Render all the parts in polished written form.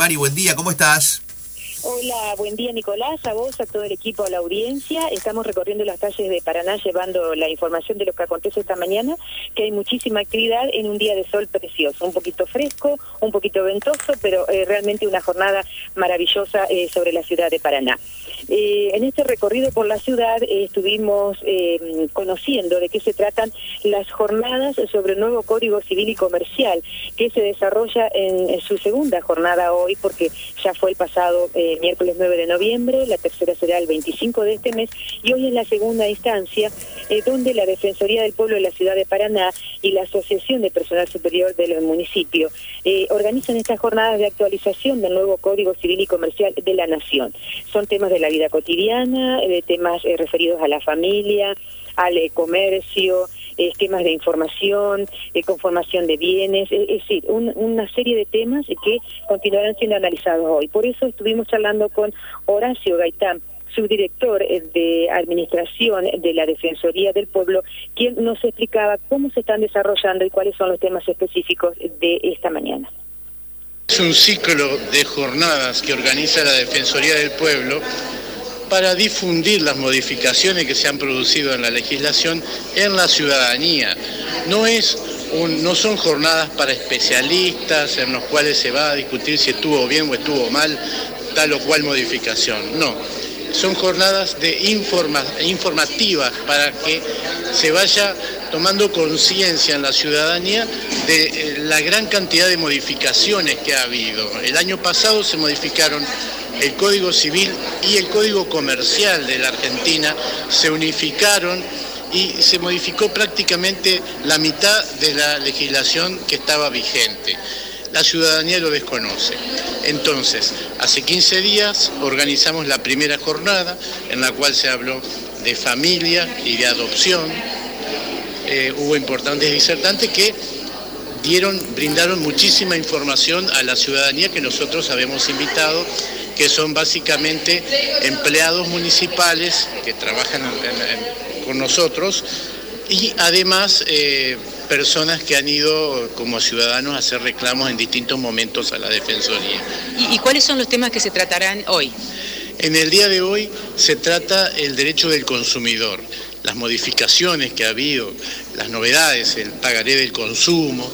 Mari, buen día, ¿cómo estás? Hola, buen día Nicolás, a vos, a todo el equipo, a la audiencia. Estamos recorriendo las calles de Paraná llevando la información de lo que acontece esta mañana, que hay muchísima actividad en un día de sol precioso, un poquito fresco, un poquito ventoso, pero realmente una jornada maravillosa sobre la ciudad de Paraná. En este recorrido por la ciudad estuvimos conociendo de qué se tratan las jornadas sobre el nuevo Código Civil y Comercial, que se desarrolla en su segunda jornada hoy, porque ya fue el pasado miércoles 9 de noviembre, la tercera será el 25 de este mes, y hoy es la segunda instancia donde la Defensoría del Pueblo de la ciudad de Paraná y la Asociación de Personal Superior del municipio organizan estas jornadas de actualización del nuevo Código Civil y Comercial de la Nación. Son temas de la vida cotidiana, temas referidos a la familia, al comercio, esquemas de información, conformación de bienes, es decir, una serie de temas que continuarán siendo analizados hoy. Por eso estuvimos charlando con Horacio Gaitán, subdirector de Administración de la Defensoría del Pueblo, quien nos explicaba cómo se están desarrollando y cuáles son los temas específicos de esta mañana. Es un ciclo de jornadas que organiza la Defensoría del Pueblo para difundir las modificaciones que se han producido en la legislación en la ciudadanía. No son jornadas para especialistas en los cuales se va a discutir si estuvo bien o estuvo mal tal o cual modificación. No, son jornadas informativas para que se vaya tomando conciencia en la ciudadanía de la gran cantidad de modificaciones que ha habido. El año pasado se modificaron el Código Civil y el Código Comercial de la Argentina, se unificaron y se modificó prácticamente la mitad de la legislación que estaba vigente. La ciudadanía lo desconoce. Entonces, hace 15 días organizamos la primera jornada en la cual se habló de familia y de adopción. Hubo importantes disertantes que brindaron muchísima información a la ciudadanía que nosotros habíamos invitado, que son básicamente empleados municipales que trabajan con nosotros y además personas que han ido como ciudadanos a hacer reclamos en distintos momentos a la Defensoría. ¿Y cuáles son los temas que se tratarán hoy? En el día de hoy se trata el derecho del consumidor, las modificaciones que ha habido, las novedades, el pagaré del consumo,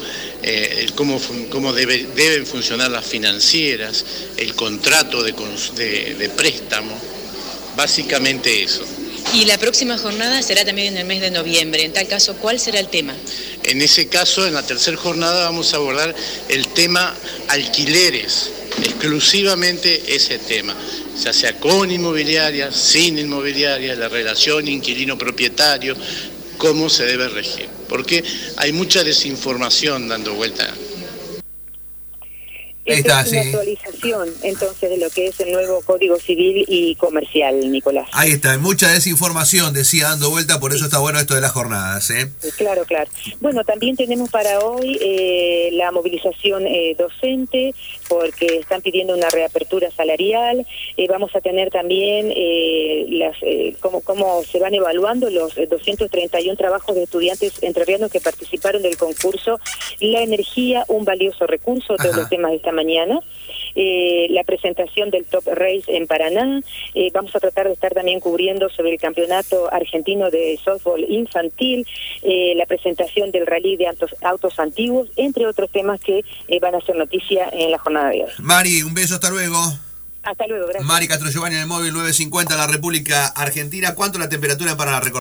cómo deben funcionar las financieras, el contrato de préstamo, básicamente eso. Y la próxima jornada será también en el mes de noviembre. En tal caso, ¿cuál será el tema? En ese caso, en la tercera jornada vamos a abordar el tema alquileres, exclusivamente ese tema, ya sea con inmobiliaria, sin inmobiliaria, la relación inquilino-propietario, cómo se debe regir, porque hay mucha desinformación dando vuelta. Esta es una actualización, entonces, de lo que es el nuevo Código Civil y Comercial, Nicolás. Ahí está, mucha desinformación, decía, dando vuelta, por eso está bueno esto de las jornadas, ¿eh? Claro, claro. Bueno, también tenemos para hoy la movilización docente, porque están pidiendo una reapertura salarial. Vamos a tener también cómo se van evaluando los 231 trabajos de estudiantes entrerrianos que participaron del concurso La Energía, un valioso recurso, todos los temas de esta mañana. La presentación del Top Race en Paraná. Vamos a tratar de estar también cubriendo sobre el campeonato argentino de softball infantil, la presentación del rally de autos antiguos, entre otros temas que van a ser noticia en la jornada de hoy. Mari, un beso, hasta luego. Hasta luego, gracias. Mari Castro Giovanni en el móvil 950, la República Argentina. ¿Cuánto la temperatura para la